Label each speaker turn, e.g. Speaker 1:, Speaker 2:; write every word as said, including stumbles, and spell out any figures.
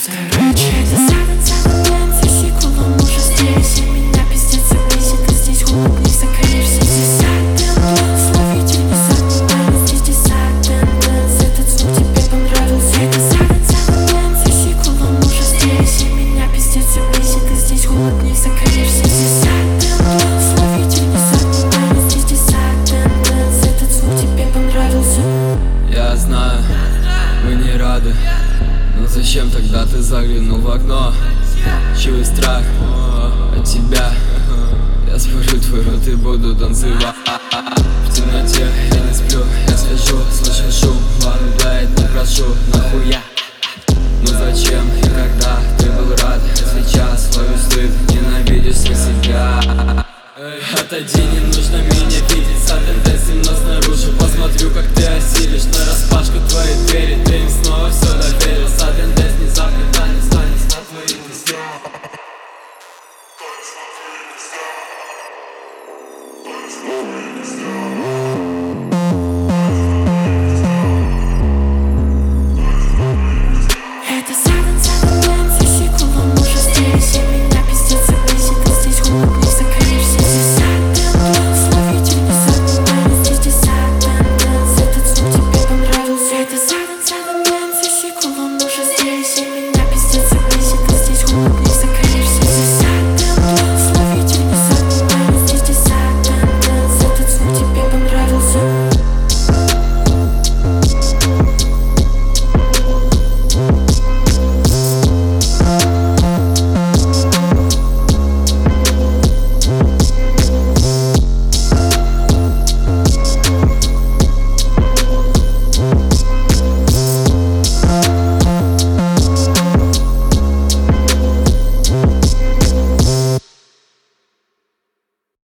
Speaker 1: Короче, это саден, саден, дэнс, ищи кулон уже здесь. И меня пиздец бесит, ты здесь глубоко не закрыешься. Здесь саден, словитель не саден, здесь здесь саден, дэнс. Этот звук тебе понравился. Это саден, саден, дэнс, ищи кулон уже здесь. И меня пиздец бесит, ты здесь глубоко не закрыешься. Здесь саден, словитель не саден, здесь здесь саден, дэнс. Этот звук тебе понравился.
Speaker 2: Я знаю, вы не рады, но зачем тогда ты заглянул в окно? Чую страх от тебя. Я спорю твой рот и буду танцевать. В темноте я не сплю, я слежу, слышу шум. Ладно, блядь, не прошу, нахуя? Ну зачем и когда ты был рад? Сейчас ловишь стыд, ненавидишь сам себя. Отойди, не нужно меня видеть. Саден дэнс темно снаружи. Посмотрю, как ты осилишь нараспашку твои двери. Ты им снова все доверил. Саден дэнс внезапно танец, танец на твоих веснах.
Speaker 1: Это саден, саден, дэнс, ищи кулон уже здесь. И меня пиздец бесит, ты здесь глубоко не закрыешься. Здесь саден, словитель не саден, здесь здесь саден, дэнс. Этот звук тебе понравился. Это саден, саден, дэнс, ищи кулон уже здесь. И меня